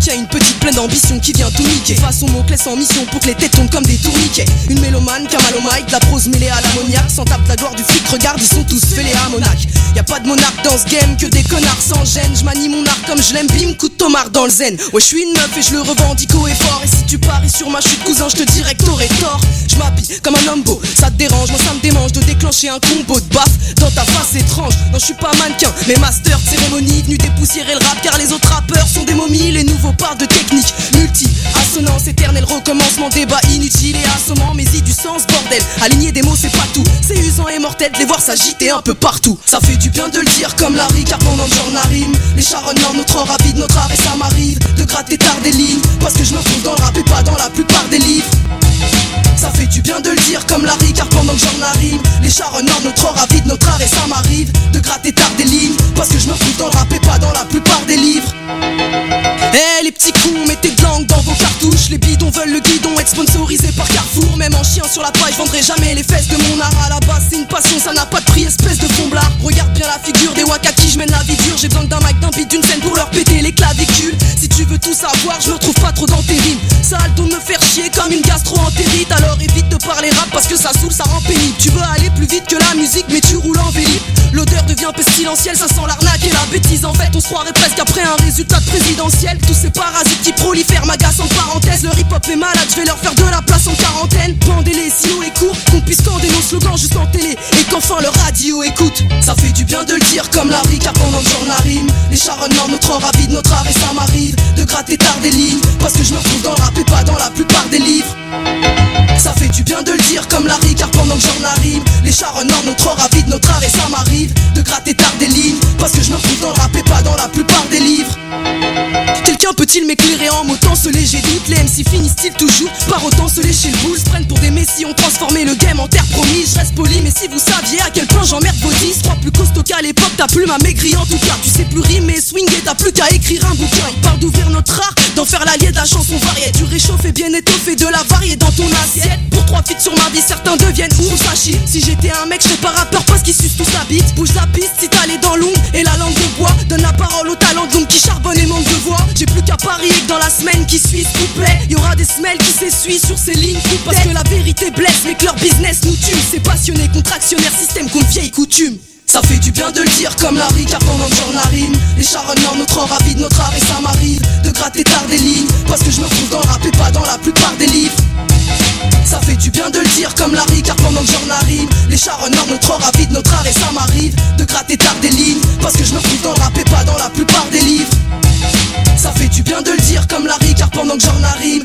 Tiens, une petite pleine d'ambition qui vient tout niquer. Façon mot-clé sans mission pour que les têtes tombent comme des tourniquets. Une mélomane qui a mal au mic, de la prose mêlée à l'ammoniaque. Sans tape la gloire du flic, regarde, ils sont tous fêlés à Monac. Y'a pas de monarque dans ce game, que des connards sans gêne. J'manie mon art comme je l'aime, bim, coup de tomard dans le zen. Ouais, je suis une meuf et je le revendique haut et fort. Et si tu paries sur ma chute, cousin, je te dirais que t'aurais tort. J'm'habille comme un homme beau, ça te dérange, moi ça me démange de déclencher un combo de baf dans ta face étrange. Non, je suis pas mannequin, mais master de cérémonie, venu dépoussiérer le rap car les autres rappeurs sont des momies. Les nouveaux partent de technique, multi, assonance, éternel recommencement, débat inutile et assommant, mais y du sens, bordel. Aligner des mots, c'est pas tout, c'est usant et mortel de les voir s'agiter un peu partout. Ça fait du bien de le dire comme Larry, car pendant que j'en arrive, les charonneurs, notre rapide, notre art et ça m'arrive de gratter tard des lignes, parce que je me retrouve dans le rap et pas dans la plupart des livres. Ça fait du bien de le dire comme Larry, car pendant que j'en arrive, les charonneurs, notre rapide, notre art et ça m'arrive de gratter tard des lignes, parce que je me retrouve dans le rap et pas dans la plupart des livres. Eh les petits cons, mettez de langue dans vos cartouches. Les bidons veulent le guidon, être sponsorisé par Carrefour. Même en chien sur la page, je vendrai jamais les fesses de mon art. À la base c'est une passion, ça n'a pas de prix, espèce de fomblard. Regarde bien la figure des wakaki, je mène la vie dure. J'ai besoin d'un mic, d'un beat, d'une scène pour leur péter les clavicules. Si tu veux tout savoir, je me retrouve pas trop dans tes rimes. Ça a le don de me faire chier comme une gastro-entérite. Alors évite de parler rap parce que ça saoule, ça rend pénible. Tu veux aller plus vite que la musique mais tu roules en vélib. L'odeur devient pestilentielle, ça sent l'arnaque et la bêtise. En fait on se croirait presque après un résultat de présidentiel. Tous ces parasites qui prolifèrent m'agacent en parenthèse. Le hip-hop est malade, je vais leur faire de la place en quarantaine. Pendez-les si haut et court, qu'on puisse scander nos slogans juste en télé et qu'enfin le radio écoute. Ça fait du bien de le dire comme Larry, car pendant que j'en arrive, les charonneurs, notre or rapide, notre art et ça m'arrive de gratter tard des lignes, parce que je me retrouve dans le rap et pas dans la plupart des livres. Ça fait du bien de le dire comme Larry, car pendant que j'en arrive, les charonneurs, notre or rapide, notre art et ça m'arrive de gratter tard des lignes, parce que je me retrouve dans le rap et pas dans la plupart des livres. Quelqu'un peut-il m'éclairer en mots tant ce léger doute? Les MC finissent-ils toujours par autant se lécher le boule? Se prennent pour des messies, ont transformé le game en terre promise. Je reste poli, mais si vous saviez à quel point j'emmerde vos 10, trois plus costaud qu'à l'époque, ta plume a maigri en tout cas. Tu sais plus rimer, swinguer, t'as plus qu'à écrire un bouquin. Il parle d'ouvrir notre art, d'en faire l'allié de la chanson variée. Tu réchauffes et bien étoffé de la variée dans ton assiette. Pour 3 feats sur ma vie, certains deviennent ouf, ça chie. Si j'étais un mec, j'serais pas rappeur parce qu'ils sucent tous la bite. Bouge la piste si t'allais dans l'ombre et la langue de bois. Donne la parole au talent de l'ombre qui charbonne et manque de voix. J'ai plus qu'à parier que dans la semaine qui suit, s'il vous plaît, y'aura des semelles qui s'essuient sur ces lignes coupées. Parce que la vérité blesse, mais que leur business nous tue. C'est passionné, contractionnaire, système contre vieille coutume. Ça fait du bien de le dire comme Larry, car pendant que j'en arrive, les charonneurs, notre or rapide, notre art et ça m'arrive de gratter tard des lignes, parce que je me retrouve dans le rap et pas dans la plupart des livres. Ça fait du bien de le dire comme Larry, car pendant que j'en arrive, les charonneurs, notre or rapide, notre art et ça m'arrive de gratter tard des lignes, parce que je me retrouve dans le rap et pas dans la plupart des livres. Ça fait du bien de le dire comme Larry, car pendant que j'en arrive.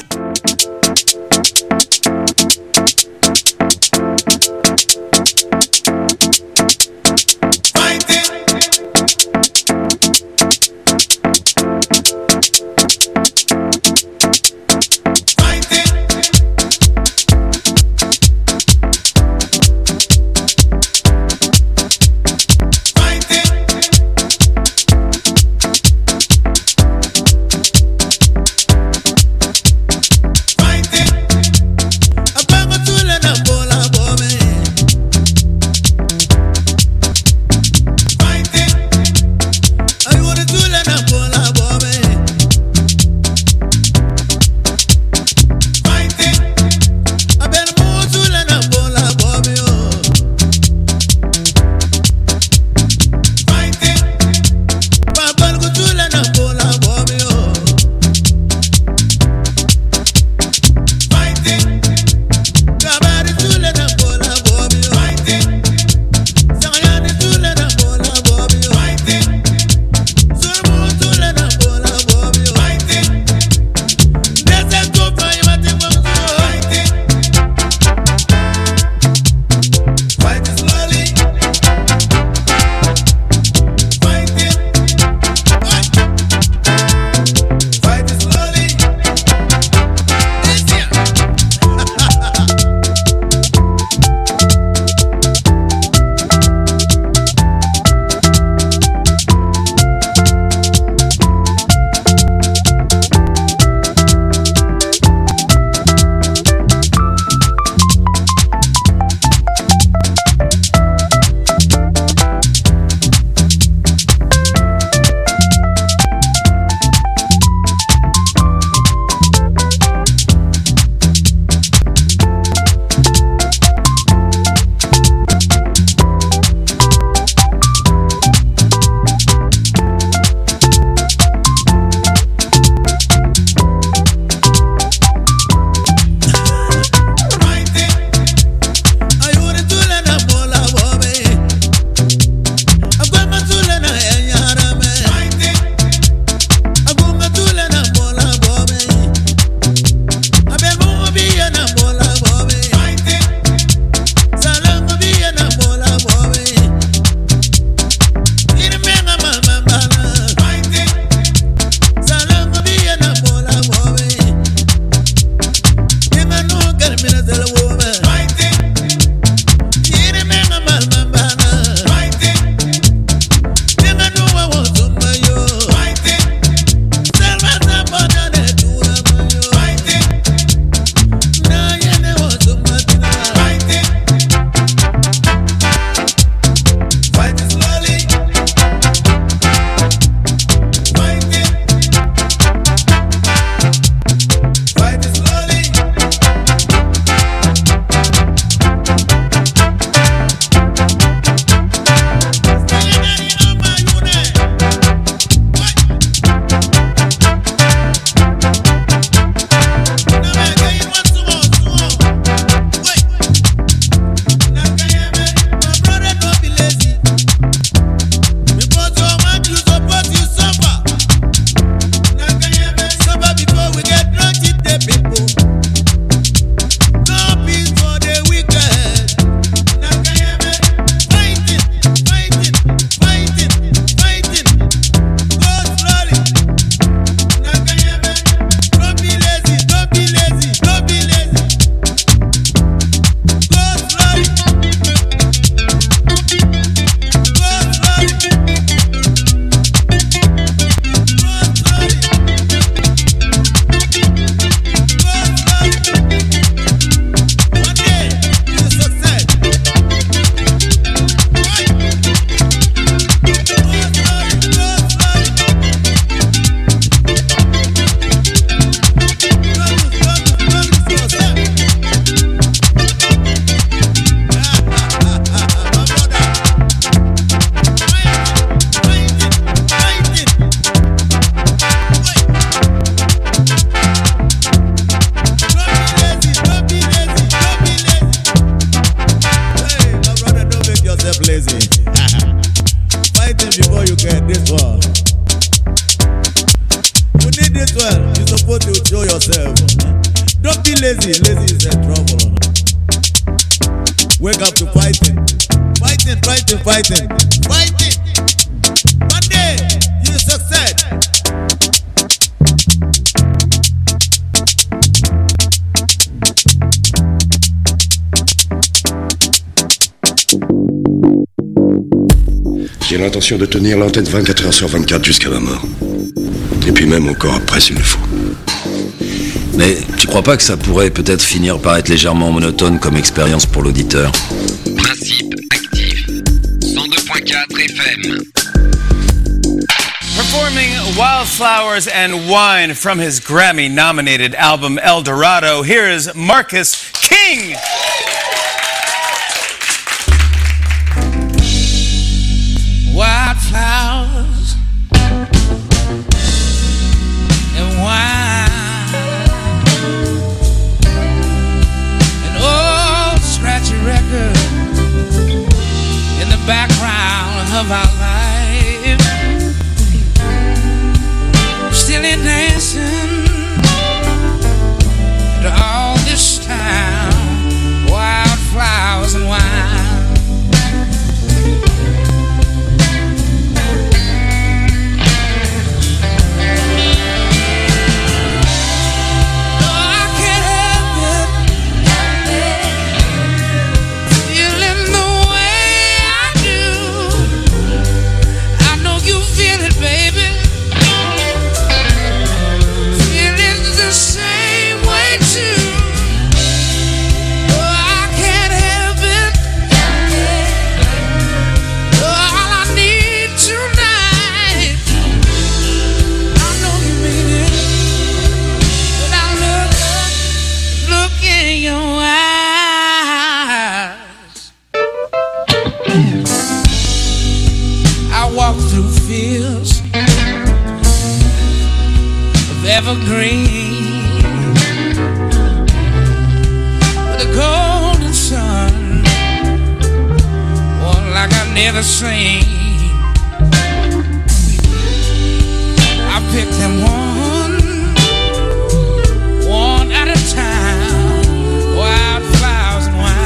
well. You're supposed to show yourself. Don't be lazy. Lazy is a trouble. Wake up to fighting. Fighting. One day, you succeed. J'ai l'intention de tenir l'antenne 24 heures sur 24 jusqu'à ma mort. Et puis même encore après s'il le faut. Mais tu crois pas que ça pourrait peut-être finir par être légèrement monotone comme expérience pour l'auditeur? Principe actif. 102.4 FM. Performing Wildflowers and Wine from his Grammy-nominated album El Dorado, here is Marcus King. Wildflowers and wine, an old scratchy record in the background of our life, still in dancing to all this time. Wildflowers and wine. Evergreen with a golden sun, one like I've never seen. I picked them one at a time. Wildflowers and wine.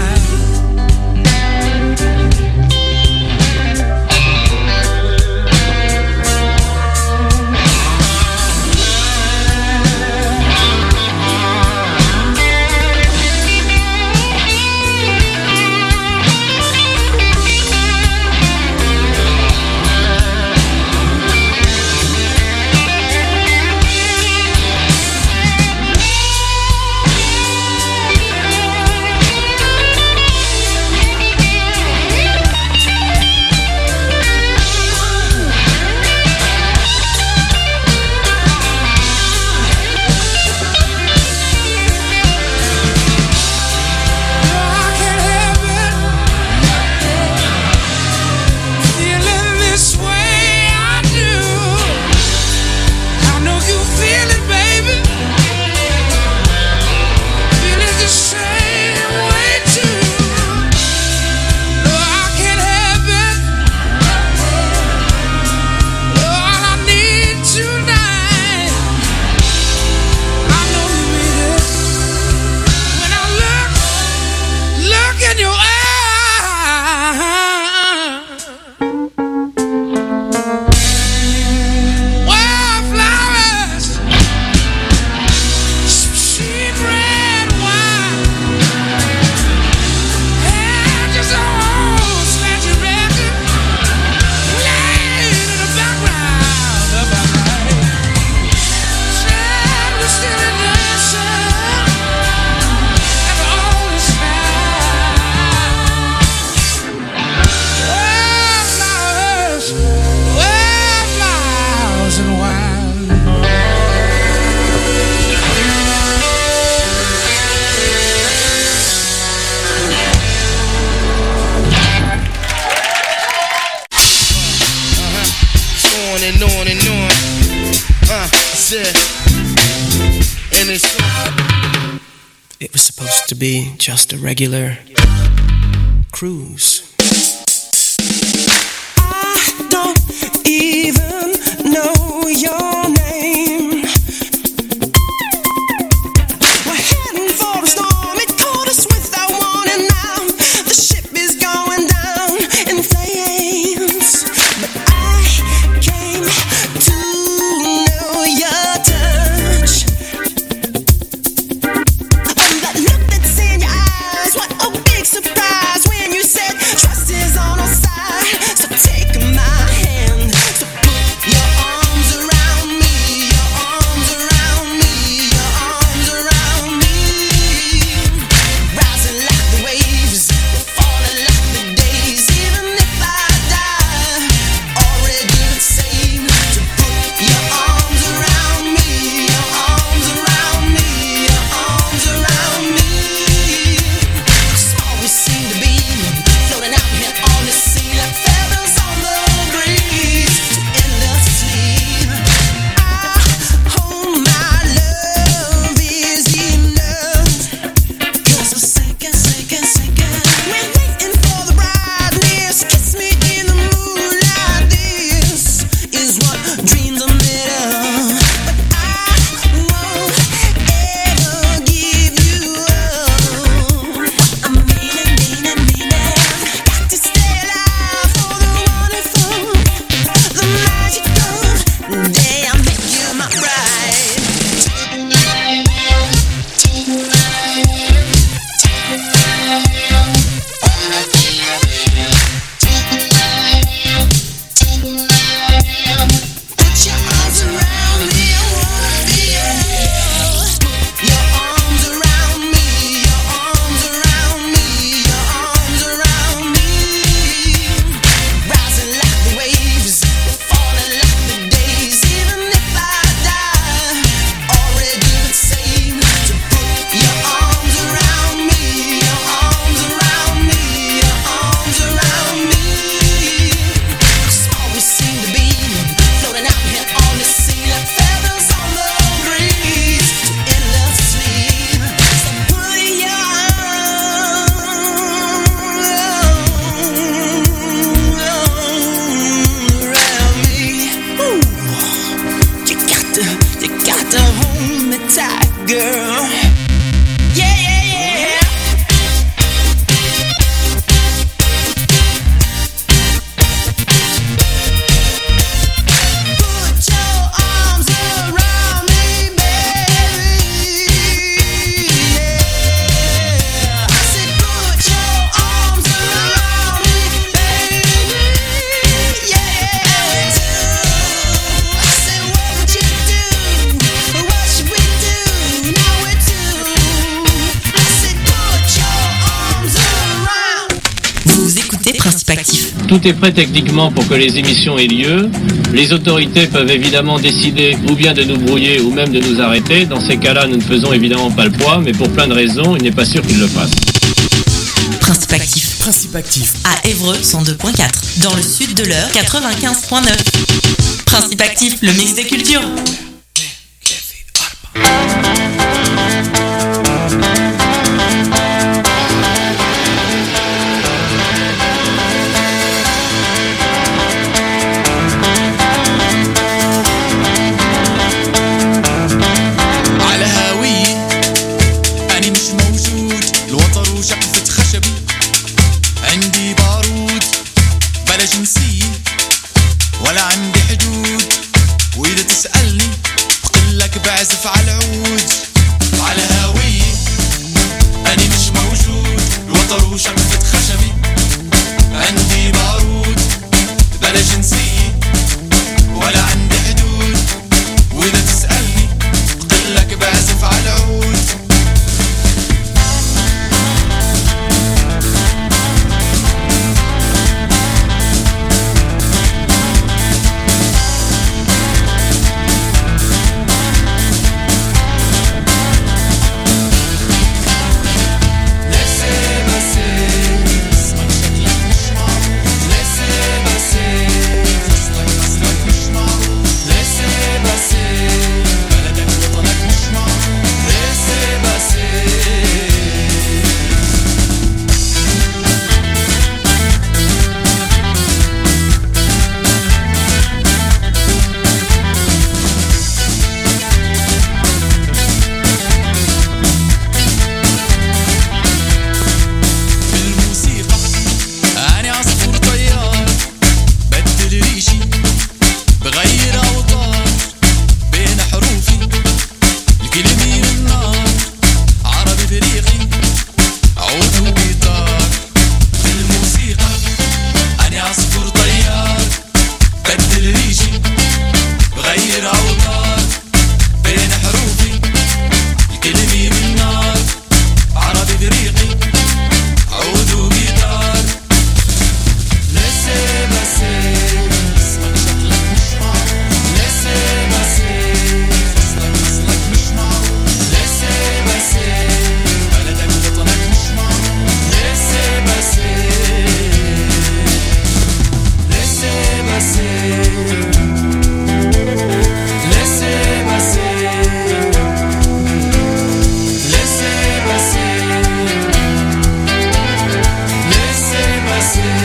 It was supposed to be just a regular cruise. I don't even know your name. You got to hold me tight, girl. Yeah, yeah, yeah. Put your arms around me, baby. Yeah. I said, put your arms around me, baby. Yeah. I said, what would you do? What should we do? Now we're two. I said, put your arms around. Vous écoutez Principe Actif. Tout est prêt techniquement pour que les émissions aient lieu. Les autorités peuvent évidemment décider ou bien de nous brouiller ou même de nous arrêter. Dans ces cas-là, nous ne faisons évidemment pas le poids, mais pour plein de raisons, il n'est pas sûr qu'ils le fassent. Principe Actif. Principe Actif. À Évreux 102.4. Dans le sud de l'Eure 95.9. Principe Actif, le mix des cultures. على هاوية أنا مش موجود الوتر وشقفة خشبي عندي بارود بلا جنسية ولا عندي حدود وإذا تسألني بقلك بعزف على العود على هاوية أنا مش موجود الوتر وشقفة خشبي عندي بارود بلا جنسية ولا عندي حدود وإذا تسألني بقلك بعزف على العود بالموسيقى أنا عصفور طيار بدل ريشي بغير أوتار بين حروفي الكلمة من نار عربي بريقي عود وجيتار بالموسيقى أنا عصفور طيار بدل ريشي بغير أوتار بين حروفي الكلمة من نار عربي بريقي عود وجيتار Laissez passer, اسمك شكلك مش معروف Laissez passer, فصلك مش معروف Laissez passer, بلدك وطنك مش معروف Laissez passer, laissez passer Laissez passer, laissez passer Laissez passer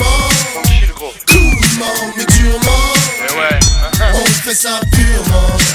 ça purement.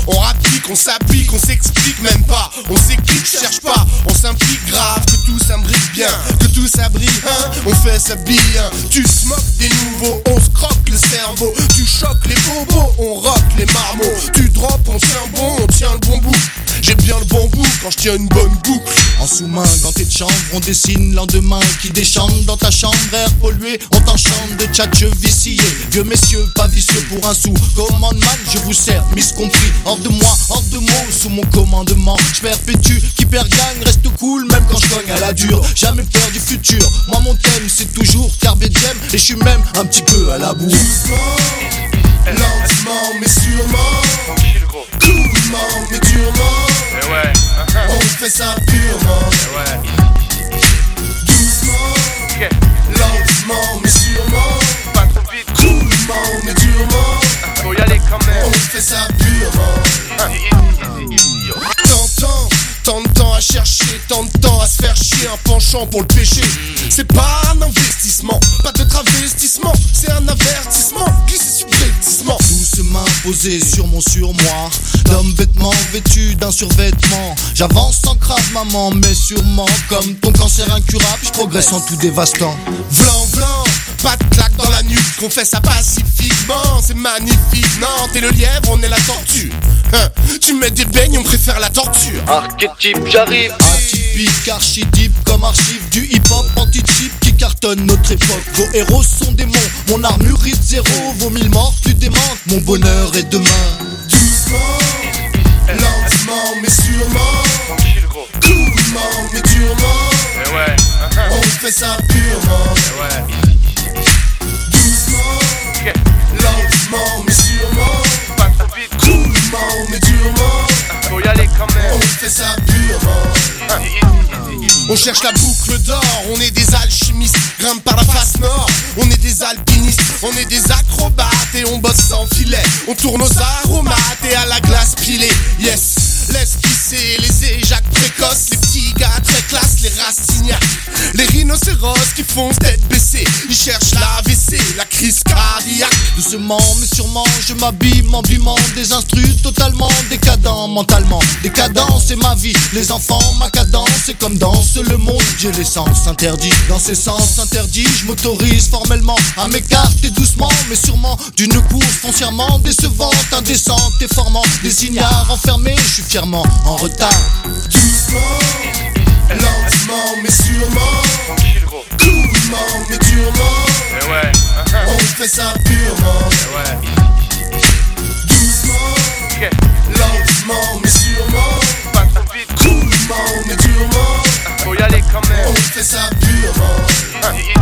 On rapplique, on s'applique, on s'explique même pas. On s'équipe, cherche pas, on s'implique grave. Que tout s'imbrique bien, que tout s'abrille, hein. On fait sa bille, hein. Tu se moques des nouveaux, on se croque le cerveau. Tu choques les bobos, on rock les marmots. Tu drops, on tient bon, on tient le bon bout. J'ai bien le bon bout quand je tiens une bonne boucle. En sous-main, dans tes chambres, on dessine l'endemain qui déchante dans ta chambre, air pollué. On t'enchante de tchatcheux viciés. Vieux messieurs, pas vicieux pour un sou. Commande mal, je vous sers, miscompris. Hors de moi, hors de mots, sous mon commandement. Je perpétue, qui perd gagne, reste cool, même quand je cogne à la dure. Jamais peur du futur. Moi, mon thème, c'est toujours Carbet Diem. Et je suis même un petit peu à la bourre. Lentement mais sûrement, coolement mais durement, on fait ça purement. Doucement, lentement mais sûrement, coolement mais durement, faut y aller quand même. On fait ça purement. Tant de temps à chercher, tant de temps à se faire chier, un penchant pour le péché. C'est pas un investissement, pas de travestissement, c'est un avertissement, glisser subrepticement. Doucement posé sur mon surmoi, l'homme vêtement vêtu d'un survêtement. J'avance sans crabe maman, mais sûrement comme ton cancer incurable, je progresse en tout dévastant. Blanc, blanc, pas de claque dans la nuque, qu'on fait ça pacifiquement, c'est magnifique. Non, t'es le lièvre, on est la tortue. Tu mets des beignes, on préfère la torture. Archétype, j'arrive. Atypique, architype, comme archive du hip-hop anti-chip qui cartonne notre époque. Vos héros sont démons, mon armure hit zéro. Vos 1000 morts plus démentent, mon bonheur est demain. Doucement, lentement mais sûrement, coolement mais durement, on fait ça purement. Doucement, lentement mais sûrement, coolement mais durement, faut y aller quand même. On fait ça purement. On cherche la boucle d'or, on est des alchimistes, grimpe par la face nord. On est des alpinistes, on est des acrobates et on bosse sans filet. On tourne aux aromates et à la glace pilée. Yes, laisse pisser les éjacs précoces, les petits gars très classe, les racignacs, les rhinocéros qui font tête baissée. Ils cherchent l'AVC, la crise cardiaque. Doucement mais sûrement, je m'abîme en bimant des instrus totalement décadents mentalement. Décadent, c'est ma vie, les enfants, ma cadence, c'est comme danse le monde. J'ai les sens interdits, dans ces sens interdits, je m'autorise formellement à m'écarter doucement mais sûrement d'une course foncièrement décevante, indécente et formant des ignares enfermés. Je suis fièrement en retard. Doucement, lentement mais sûrement, coolement mais durement, on fait ça purement. Doucement, lentement mais sûrement, coolement mais durement, faut y aller quand même. On fait ça purement.